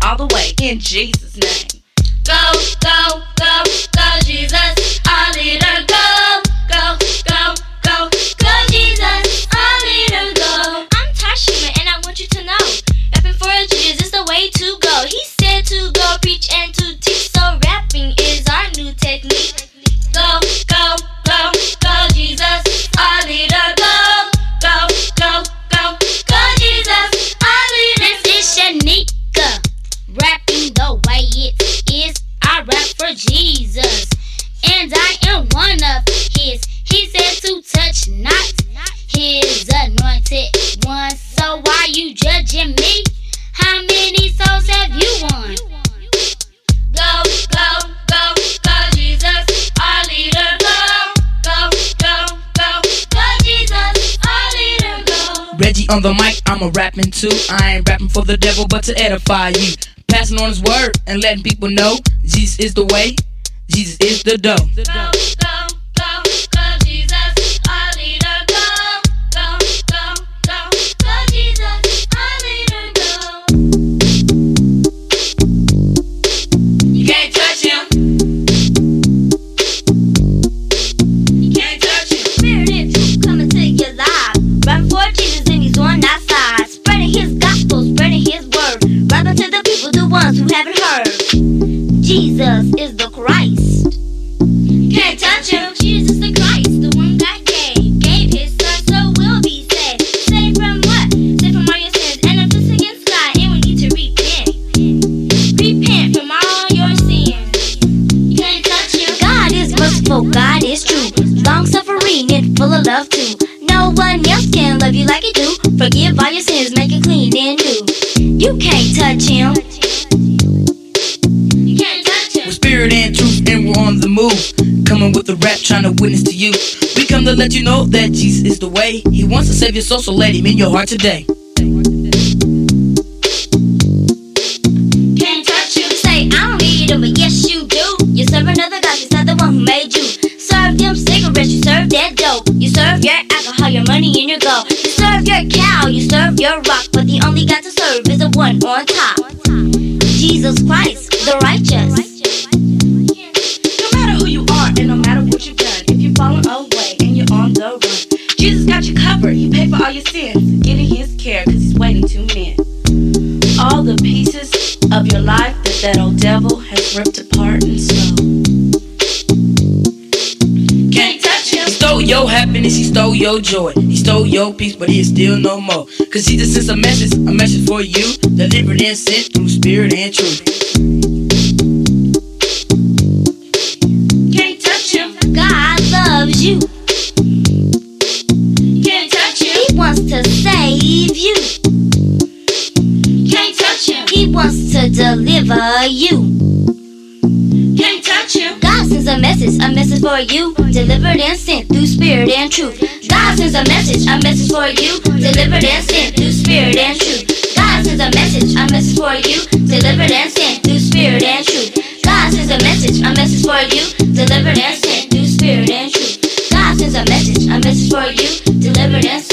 all the way in Jesus' name. Go, go, go, go, Jesus, our leader. Go, go, go, go, go, Jesus, our leader. Go. I'm Tashima and I want you to know, rapping for Jesus is the way to go. He said to go preach and to teach, so rapping is our new technique. Go, go, go, go, Jesus, our leader. Go, go, go, go, go, Jesus, our leader. This is Shanika, rapping the way it is. I rap for Jesus, and I am one of his. He said to touch not his anointed ones. So why you judging me? How many souls have you won? Go, go, go, go, Jesus, our leader. Go, go, go, go, go, Jesus, our leader. Go. Reggie on the mic, I'm a rapping too. I ain't rapping for the devil, but to edify you. Passing on his word and letting people know Jesus is the way, Jesus is the dough. Go, go, go, go, Jesus, our leader. Go, go, go, go, go, Jesus, our leader. Go. You can't touch him. You can't touch him. Spirit and truth coming to your life. Rapping for Jesus and he's on that side. Spreading his gospel, spreading his word. Rapping to the people, the ones who haven't heard. Jesus is the Christ. Can't touch him. Jesus the Christ, the one God gave his son, so we'll be saved. Saved from what? Saved from all your sins and a place against God, and we need to repent. Repent from all your sins. You can't touch him. God is merciful, God is true, long suffering and full of love too. No one else can love you like he do. Forgive all your sins, make it clean and new. You can't touch him. You can't touch him. With spirit and truth, and we're on the move. Coming with the rap, trying to witness to you. We come to let you know that Jesus is the way. He wants to save your soul, so let him in your heart today. Can't touch him. Say, I don't need him, but yes you do. You serve another God, he's not the one who made you. Serve them cigarettes, you serve that dope. You serve your alcohol, your money, and your gold. You serve your cow, you serve your rock, but the only God to serve is the one on top. Jesus Christ, the righteous. No matter who you are and no matter what you've done, if you're falling away and you're on the run, Jesus got you covered. He paid for all your sins. Get in his care because he's waiting to mend all the pieces of your life that old devil has ripped apart and sold. Can't touch him. He stole your happiness, he stole your joy. He stole your peace, but he is still no more. Cause Jesus sends a message for you, delivered and sent through spirit and truth. Can't touch him. God loves you. Can't touch him. He wants to save you. Can't touch him. He wants to deliver you. Can't touch him. God sends a message for you, delivered and sent through spirit and truth. God sends a message for you, delivered and sent through spirit and truth. God sends a message for you, delivered and sent through spirit and truth. God sends a message for you, delivered and sent through spirit and truth. God sends a message for you, delivered and